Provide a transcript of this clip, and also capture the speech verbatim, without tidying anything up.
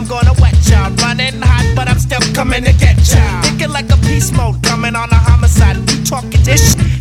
I'm gonna wet y'all. Running hot, but I'm still coming to get y'all. Thinking like a beast mode, coming on a homicide. You talking this shit?